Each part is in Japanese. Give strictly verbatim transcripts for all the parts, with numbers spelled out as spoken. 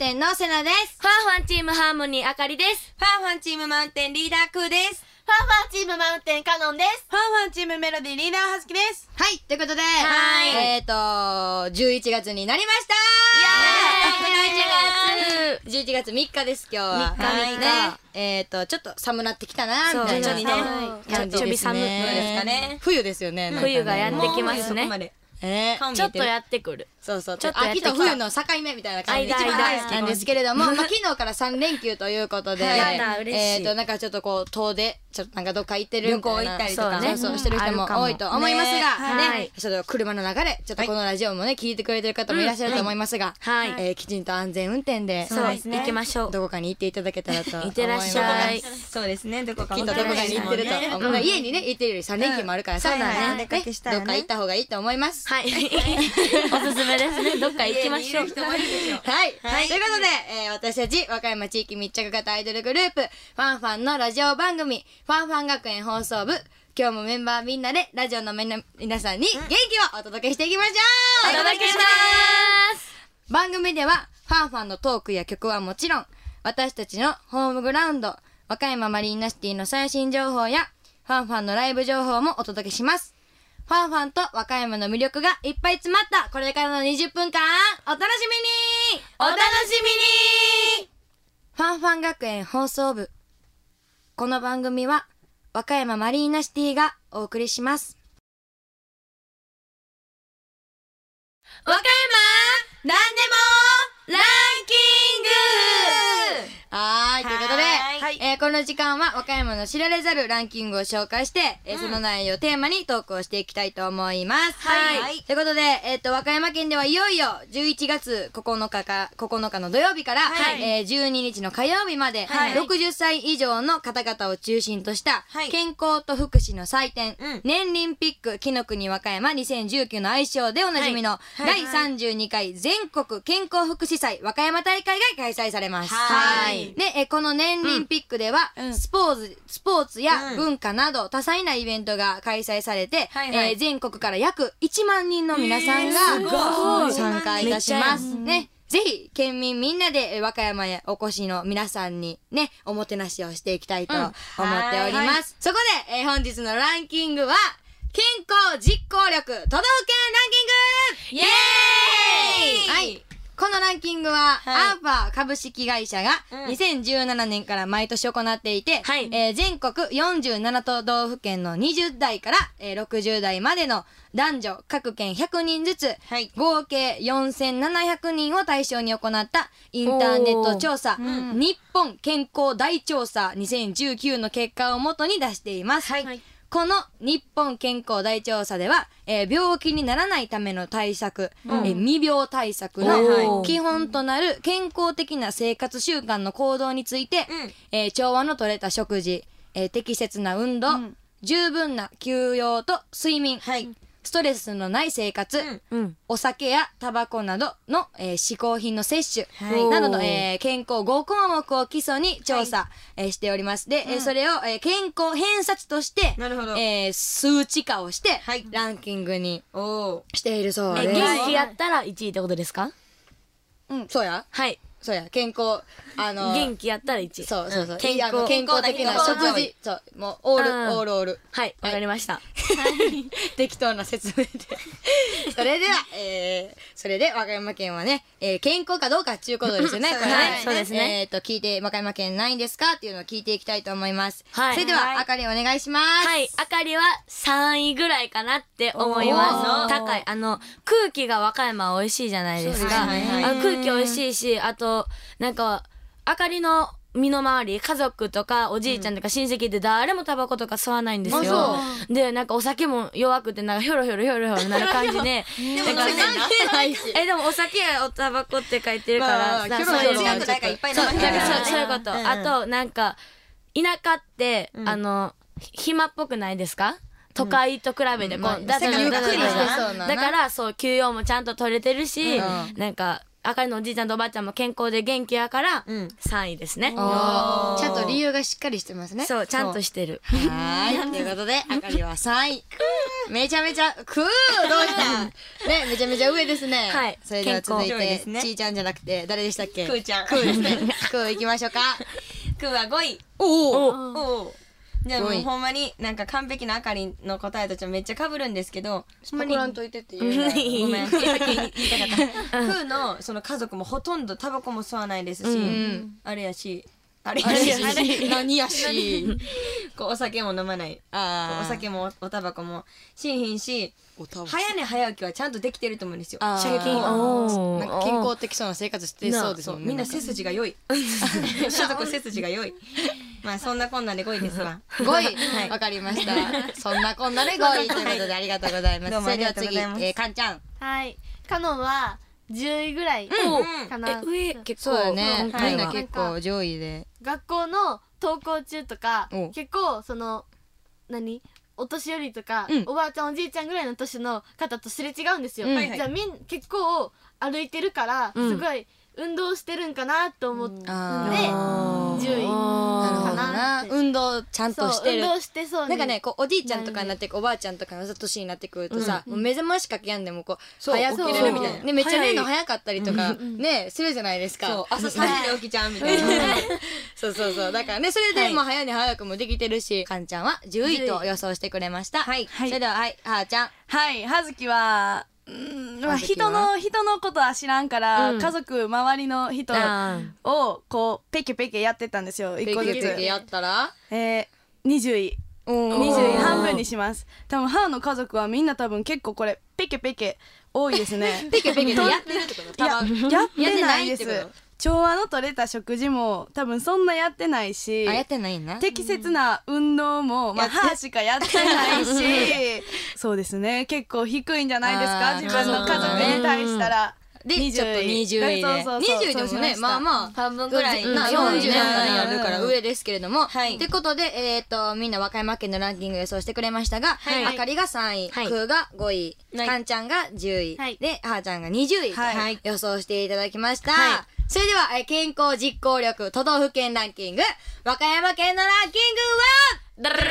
店のセナです。 ファンファンチームハーモニーあかりです。 ファンファンチームマウンテンリーダークーです。 ファンファンチームマウンテンカノンです。 ファンファンチームメロディーリーダーはずきです。 はい、ということで、 はいえっと、じゅういちがつになりましたー。じゅういちがつみっかです、今日は。 みっかみっかね。えっと、ちょっと寒なってきたなーみたいな。 そうちょっとね感じですね。 ちょび寒いですかね。 冬ですよね。なんかね冬がやってきますね。 もうそこまでえー顔見えてるちょっとやってくる。 そうそう。 ちょっとやってきた秋と冬の境目みたいな感じで一番大好きなんですけれども、まあ昨日からさんれんきゅうということで、 やった嬉しいえっと、なんかちょっとこう、遠出、ちょっとなんかどっか行ってるみたいな。 旅行行ったりとかそうね。そうしてる人も多いと思いますが、 ねはいね、ちょっと車の中で、ちょっとこのラジオもね、聞いてくれてる方もいらっしゃると思いますが、 はいえーきちんと安全運転で、 そうですね行きましょう。 どこかに行っていただけたらと思います。 いってらっしゃい。 そうですね。どこかきっとどこかに行ってると思う。家にね、行ってるよりさんれんきゅうもあるからさ、 そうだねねお出かけしたらねどっか行った方がいいと思います。 はい。おすすめですね。どっか行きましょう。 はい、はい、ということで、えー、私たち和歌山地域密着型アイドルグループファンファンのラジオ番組ファンファン学園放送部、今日もメンバーみんなでラジオのみな皆さんに元気をお届けしていきましょう。 お届けします。 番組ではファンファンのトークや曲はもちろん、私たちのホームグラウンド和歌山マリーナシティの最新情報やファンファンのライブ情報もお届けします。ファンファンと和歌山の魅力がいっぱい詰まったこれからのにじゅっぷんかん、お楽しみにお楽しみに。 ファンファン学園放送部。この番組は和歌山マリーナシティがお送りします。 和歌山なんでもランキング。 はーい、ということで、 はいえーこの時間は和歌山の知られざるランキングを紹介して、えーその内容をテーマにトークをしていきたいと思います。 はいということで、えっ、と、和歌山県ではいよいよじゅういちがつここのかか、ここのかの土曜日から、 はいえーじゅうににちの火曜日まで、 はいろくじゅっさい以上の方々を中心とした、 はい健康と福祉の祭典、 うん年輪ピック紀の国和歌山にせんじゅうきゅうの愛称でおなじみの、 はいだいさんじゅうにかい全国健康福祉祭和歌山大会が開催されます。 はいで、えーこの年輪ピックでは、 うんスポーツ、スポーツやうん文化など多彩なイベントが開催されて、 はいはいえー全国から約いちまんにんの皆さんえーすごいが参加いたします。 めっちゃね。ぜひ、県民みんなでえー和歌山へお越しの皆さんにね、おもてなしをしていきたいと思っておりはます。そこで、えー本日のランキングは、健康実行力都道府県ランキングイエーイはいこのランキングは、 はいアーファー株式会社がうんにせんじゅうななねんから毎年行っていて、 はいえー全国よんじゅうなな都道府県のにじゅうだいから、えーろくじゅうだいまでの男女各県ひゃくにんずつ、 はい合計よんせんななひゃくにんを対象に行ったインターネット調査、 ん日本健康大調査にせんじゅうきゅうの結果をもとに出しています。 はいこの日本健康大調査では、えー病気にならないための対策、えー未病対策はいはいの基本となる健康的な生活習慣の行動について、 うんえー調和の取れた食事、えー適切な運動、十分な休養と睡眠、 はいストレスのない生活、 うんうん。 お酒やタバコなどの、えー嗜好品の摂取、 はいなどの、えー健康ごこうもくを基礎に調査、えーしております。で、えーそれを、えー健康偏差値として、 なるほどえー数値化をして、 はいランキングにおーしているそうえ、 です。 元気やったらいちいってことですか？ うん、そうや。 はい。 そうや。健康、あのー、 元気やったらいち。 そうそうそう。 健いやあの康。 健康的な健康食事。そう、もう、オール、 うんオールオール。 はい、わかりました。 適当な説明で。それでは、えー、それで和歌山県はね、えー、健康かどうかっていうことですよね。これね。 はいそうですねえっと、聞いて、和歌山県ないんですかっていうのを聞いていきたいと思います。 はいそれでは、 はいあかりお願いします。 はい、あかりはさんいぐらいかなって思いまおーす。高い。あの、空気が和歌山は美味しいじゃないですそうか。 ですねあの空気美味しいし、あと、なんか、あかりの身の回り、家族とかおじいちゃんとか親戚って誰もタバコとか吸わないんですよあ。 で、なんかお酒も弱くて、なんかヒョロヒョロヒョロヒョロなる感じで。なんかでも関係ないしえ、でもお酒やおタバコって書いてるから、 まあなヒョロヒョロそういう強くないからいっぱい飲そう、 まなんかそう、 なきゃいけないそういうこと。 うんあと、なんか、田舎って、 うんあの、暇っぽくないですか？都会と比べて、こまあう、だだだゆっだだくりしてそうなだから、そう、休養もちゃんと取れてるし、 うんなんか、あかりのおじいちゃんとおばあちゃんも健康で元気やから、 うんさんいですね。 おーちゃんと理由がしっかりしてますね。 そう、ちゃんとしてる。 はーい。ということで、あかりはさんい。 めちゃめちゃくーどうしたね、めちゃめちゃ上ですね。 はいそれでは続いて健康上位ですねちーちゃんじゃなくて誰でしたっけ？ くーちゃんくーですね。くー行きましょうか。 くーはごい。 おお。 おお。じゃあもごいうほんまになんか完璧なあかりの答えとちょっとめっちゃ被るんですけど、ほんまにパクらんといてって言うな。 ごめん、さっき言いたかった。くーのその家族もほとんどタバコも吸わないですし、 んあれやし、あれあれやし、 何やし。 こうお酒も飲まない。 あーお酒もおタバコもしんひんし、 おたば早寝早起きはちゃんとできてると思うんですよ。 あー結構おなんか健康的そうな生活してそうですもんね。 みんな背筋が良い。家族背筋が良い。まあそんなこんなでごいですわ。 ごい、 はいわかりました。そんなこんなでごいということでありがとうございます。 どうもそれでは次、 ありがとうございますえー、かんちゃん。 はい。カノンはじゅういぐらいうんかな。 え上結構そうだね。 今回はみんな結構上位で。 学校の登校中とかお結構その何お年寄りとか、 うんおばあちゃんおじいちゃんぐらいの年の方とすれ違うんですよ、 うんはいはいじゃあみん結構歩いてるから、 うんすごい運動してるんかなと思って、 あでーじゅういなるほどかななっ。て運動ちゃんとそうしてる運。動してそうになんかね、こうおじいちゃんとかになっておばあちゃんとかの年になってくるとさ、もう目覚ましかけやんでもこうそう早く起きれるみたいな。 そうね、めっちゃ寝るの早い早かったりとかねするじゃないですか。 そう朝さんじで起きちゃうみたいな。 そうそうそう。だからね、それで、 はいまあ早寝早くもできてるし、かんちゃんはじゅういと予想してくれました。はい。それでは、はい、はーちゃん。 はい、はずきは、うんまあ、 葉月は人の人のことは知らんから、 うん家族周りの人あをこうペケペケやってたんですよ一個ずつペケペケやったらえー、にじゅういおにじゅうい半分にします。多分母の家族はみんな多分結構これペケペケ多いですねペケペケでやってるってこといややってないですやってないってこ調和の取れた食事も多分そんなやってないしあ、やってないんな。 適切な運動も、まあ、 やって母しかやってないしそうですね結構低いんじゃないですかあー自分の家族に対したら。 で、 にじゅうちょっとにじゅういで。 そうそうそうにじゅういでもね、 そうしましたまあまあ、 半分ぐらい。 なうんよんじゅうななにそうねあるから上ですけれども。 はいってことで、えっと、みんな和歌山県のランキング予想してくれましたが、 はいあかりがさんい、 はいくーがごい、 はいかんちゃんがじゅういはい、 で、はーちゃんがにじゅういとはい予想していただきましたは。 それでは、えー健康実行力都道府県ランキング、和歌山県のランキングは、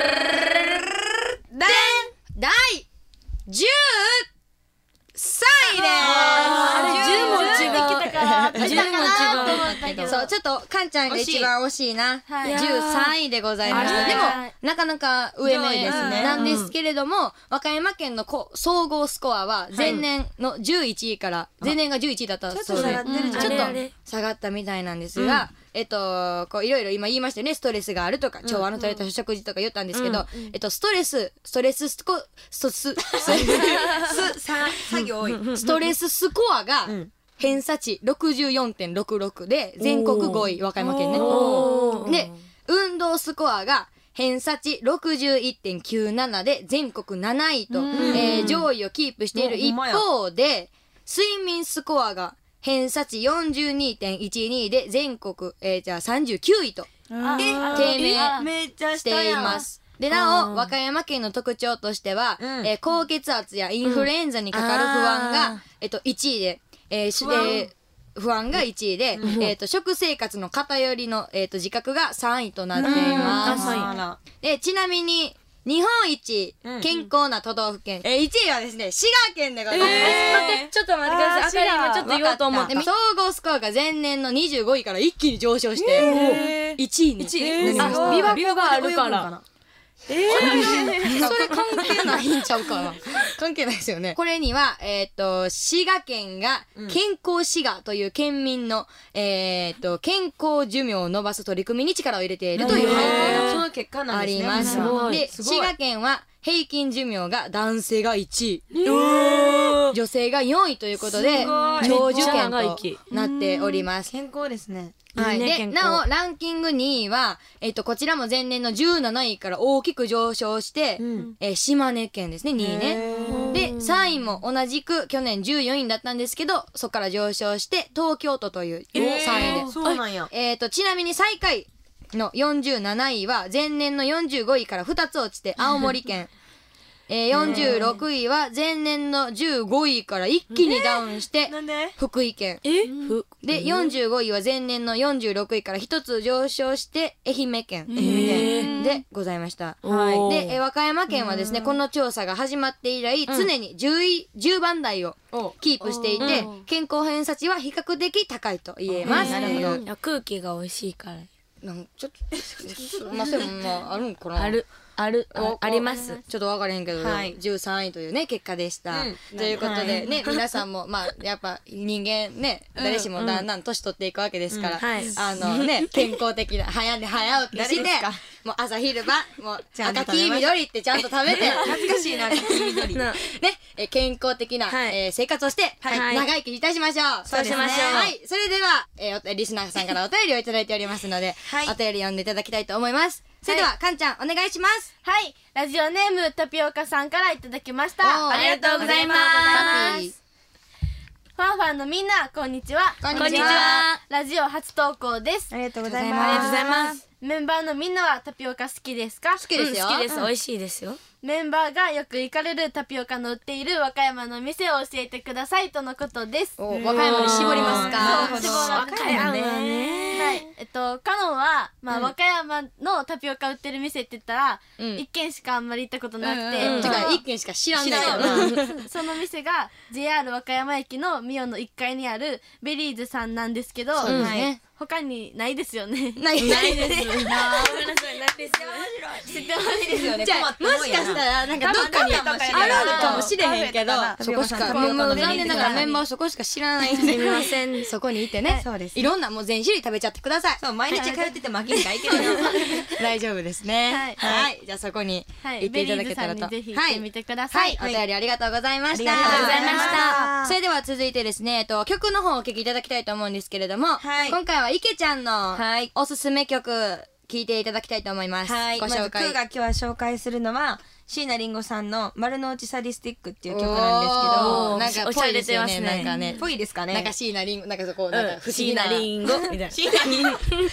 でんだいじゅうさんいです。 あれじゅうも違うじゅうできたかじゅうも違うけどそう、ちょっと、かんちゃんが一番惜しいな。 はいじゅうさんいでございました。 あらでも、なかなか上目上位ですねなんですけれども、和歌山県のこ総合スコアは前年のじゅういちいから、前年がじゅういちいだったそうで、 ちょっと下がってるじゃんちょっとあれあれ下がったみたいなんですが、えっと、こういろいろ今言いましたよね、ストレスがあるとか、調和の取れた食事とか言ったんですけど、えっと、ストレス、ストレススコ、ストス、 すさ作業多い。 ストレススコアがん偏差値 ろくじゅうよんてんろくろく で全国ごい、和歌山県ね。 おーで、運動スコアが偏差値 ろくじゅういってんきゅうなな で全国なないと、えー上位をキープしている一方で、睡眠スコアが偏差値 よんじゅうにてんいちに で全国、えーじゃあさんじゅうきゅういとあ低ー迷めっちゃしています。で、なお、和歌山県の特徴としては、 うんえー高血圧やインフルエンザにかかる不安が、 あえっと、いちいで、えーし不安えー不安がいちいで、えっと、食生活の偏りの、えっと、自覚がさんいとなっています。 うんあらで、ちなみに、日本一うん健康な都道府県、えー、いちいはですね、滋賀県でございます。 待ってちょっと待ってください。あかり今ちょっと言おうと思ったで総合スコアが前年のにじゅうごいから一気に上昇して、 えーいちいに一位なりました。 あ琵琶湖があるからそれ関係ないんちゃうかな。関係ないですよね。これには、えっ、と、滋賀県が、健康滋賀という県民の、えっ、と、健康寿命を伸ばす取り組みに力を入れているという背景その結果があなんですね。 ります。 すごいで、 すごい滋賀県は、平均寿命が男性がいちい、女性がよんいということで、 すごい長寿めっちゃ県長生きとなっております。 健康ですね。 はい。で、 いいね健康なお、ランキングにいは、えっと、こちらも前年のじゅうなないから大きく上昇して、 んえー島根県ですね、にいね。で、さんいも同じく去年じゅうよんいだったんですけど、そこから上昇して、東京都というさんいで。 そうなんや。 えっと、ちなみに最下位のよんじゅうなないは、前年のよんじゅうごいからふたつ落ちて、青森県。 えー、よんじゅうろくいは前年のじゅうごいから一気にダウンしてなんで福井県えふでよんじゅうごいは前年のよんじゅうろくいから一つ上昇して愛媛県愛媛県でございました。 はいで、えー和歌山県はですねこの調査が始まって以来常にじゅういじゅうばん台をキープしていて健康偏差値は比較的高いと言えます。 なるほどいや空気が美味しいからなんちょっとまあそれもまああるんかな。 あるあるあおありますちょっと分からへんけど、 はいじゅうさんいというね結果でした、 うんということで、 はいね皆さんもまあやっぱ人間ね誰しもだんだん年取っていくわけですから、 うんはいあのね健康的な早寝早起きして誰ですかもう朝昼晩もうちゃんと赤食べましょう黄緑ってちゃんと食べて恥ずかしいな黄緑ねえ健康的な、 はいえー生活をして、 はい長生きいたしましょう。 そうしましょうはいそれでは、えーおリスナーさんからお便りをいただいておりますので、 はいお便り読んでいただきたいと思います。それでは、かんちゃんお願いします。 はいラジオネームタピオカさんからいただきましおた。 ーありがとうございまありがとうございますす。ファンファンのみんなこんにちは。 こんにちはこんにちはラジオ初投稿です。 ありがとうございあますありがとうございますメンバーのみんなはタピオカ好きですか？ 好きですよ、 うん好きです美味しいですよメンバーがよく行かれるタピオカの売っている和歌山の店を教えてくださいとのことです。 お和歌山に絞りますか。 そう絞らなくて和歌山ねはい、えっとカノンは、まあうん和歌山のタピオカ売ってる店って言ったら、 うん一軒しかあんまり行ったことなくて、 うんうんてか一軒しか知らんねんけどな。 その店が ジェイアール 和歌山駅のミオのいっかいにあるベリーズさんなんですけど、 そうですはいね。 他にないですよね。 ないないです。 ごめんなさいないです知ってほしいですよねじゃあもしかしたらなんかどっかにあるかもしれへんけど、そこしかもうもう残念ながらメンバーはそこしか知らないんすみまで、 せんそこにいてね、 そうですいろんなもう全種類食べちゃってください。 そう毎日通ってても飽きんかいけど大丈夫ですね。 はいはい、じゃあそこにはい、 行っていたベリーズだけたらと。 さんにぜひ行ってみてくださ。 はいい、はい、お便りありがとうございました。 ありがとうございましたそれでは続いてですね、えっと曲の方をお聴きいただきたいと思うんですけれども、 はい今回は池ちゃんのはいおすすめ曲聴いていただきたいと思います。 はい、 ご紹介。 まずクーが今日は紹介するのは椎名林檎さんの丸の内サディスティックっていう曲なんですおーけなんかぽいですよね。 おしゃれてますねなんかねど、ぽいですかねなんか椎名林檎なんかそこなんか不思議な。 椎名林檎みたいな椎名林檎あんまり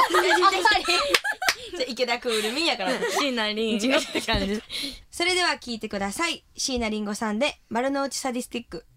じゃあ池田クールミンやから椎名林檎って感じそれでは聴いてください。椎名林檎さんで丸の内サディスティック。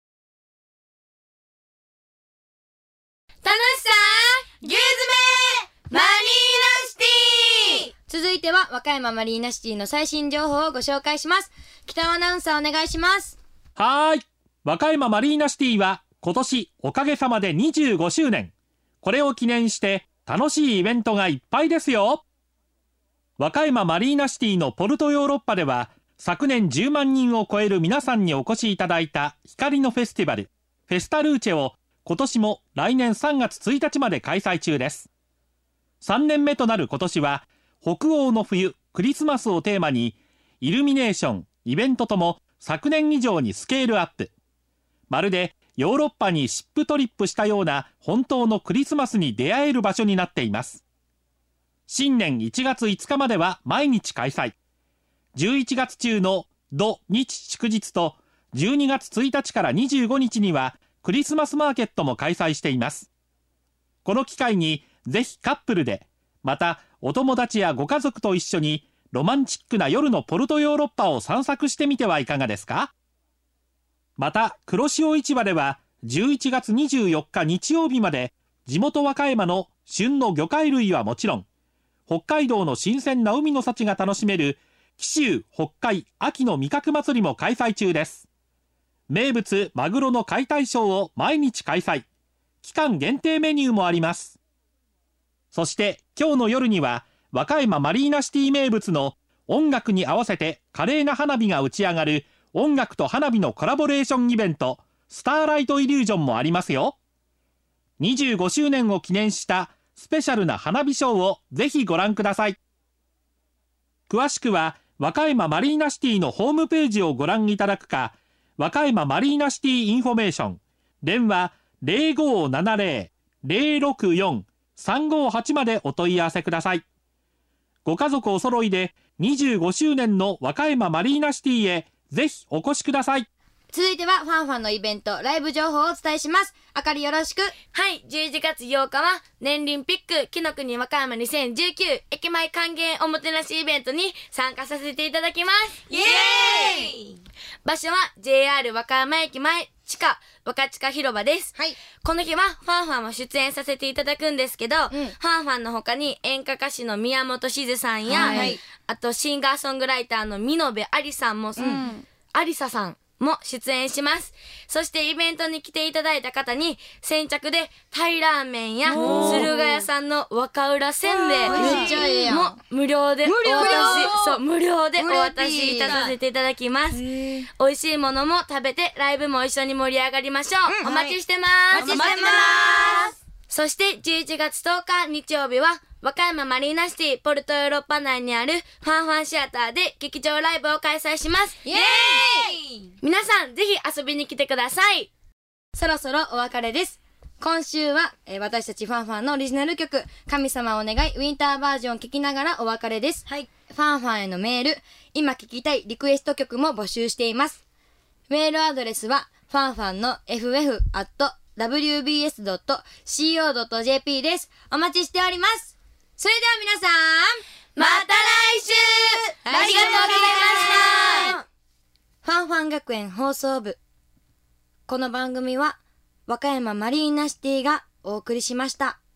楽しさ牛詰めマリーナシティ。続いては和歌山マリーナシティの最新情報をご紹介します。北尾アナウンサーお願いします。 はーい。和歌山マリーナシティは今年おかげさまでにじゅうごしゅうねん。これを記念して楽しいイベントがいっぱいですよ。和歌山マリーナシティのポルトヨーロッパでは昨年じゅうまんにんを超える皆さんにお越しいただいた光のフェスティバル、フェスタルーチェを今年も来年さんがつついたちまで開催中です。さんねんめとなる今年は北欧の冬クリスマスをテーマにイルミネーション、イベントとも昨年以上にスケールアップ。まるでヨーロッパにシップトリップしたような本当のクリスマスに出会える場所になっています。新年いちがついつかまでは毎日開催。じゅういちがつ中の土日祝日とじゅうにがつついたちからにじゅうごにちにはクリスマスマーケットも開催しています。この機会にぜひカップルで、またお友達やご家族と一緒にロマンチックな夜のポルトヨーロッパを散策してみてはいかがですか。また黒潮市場ではじゅういちがつにじゅうよっか日曜日まで地元和歌山の旬の魚介類はもちろん北海道の新鮮な海の幸が楽しめる紀州北海秋の味覚祭りも開催中です。名物マグロの解体ショーを毎日開催。期間限定メニューもあります。そして今日の夜には和歌山マリーナシティ名物の音楽に合わせて華麗な花火が打ち上がる音楽と花火のコラボレーションイベントスターライトイリュージョンもありますよ。にじゅうごしゅうねんを記念したスペシャルな花火ショーをぜひご覧ください。詳しくは和歌山マリーナシティのホームページをご覧いただくか、和歌山マリーナシティインフォメーション電話 ゼロごーななゼロ ゼロろくよん さんごーはち までお問い合わせください。ご家族お揃いでにじゅうごしゅうねんの和歌山マリーナシティへぜひお越しください。 続いてはファンファンのイベントライブ情報をお伝えします。あかりよろしく。 はい、じゅういちがつようかは年輪ピック木の国和歌山にせんじゅうきゅう駅前還元おもてなしイベントに参加させていただきます。 イエーイ。 場所は ジェイアール 和歌山駅前地下若地下広場です。 はい。 この日はファンファンも出演させていただくんですけど、ファンファンの他に演歌歌手の宮本静さんや、 はい、 あとシンガーソングライターの見延ありさんも、ありささんも出演します。そしてイベントに来ていただいた方に先着でタイラーメンや駿河屋さんの若浦せんべいめっちゃええやんも無料でお渡しそう無料でお渡しいたさせていただきます。美味しいものも食べてライブも一緒に盛り上がりましょう。お待ちしてます。 お待ちしてます。 そしてじゅういちがつとおか日曜日は和歌山マリーナシティポルトヨーロッパ内にあるファンファンシアターで劇場ライブを開催します。 イエーイ。 皆さんぜひ遊びに来てください。 そろそろお別れです。今週は、えー、私たちファンファンのオリジナル曲神様お願いウィンターバージョンを聴きながらお別れです。 はい。 ファンファンへのメール、今聴きたいリクエスト曲も募集しています。メールアドレスはファンファンの エフエフ アット ダブリュービーエス ドット シーオー ドット ジェーピー です。お待ちしております。それでは皆さん、 また来週ありがとうございました。 ファンファン学園放送部。この番組は和歌山マリーナシティがお送りしました。